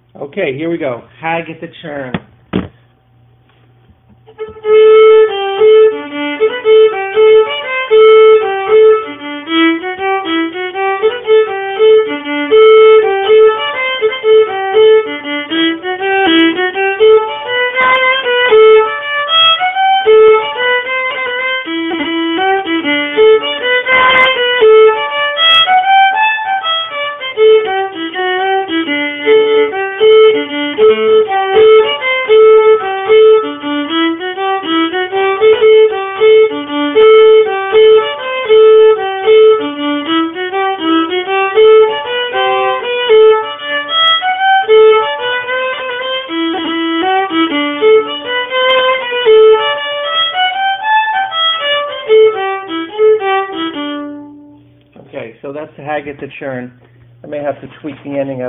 Okay, here we go. Hag at the churn. Okay, so that's the Hag at the churn. I may have to tweak the ending of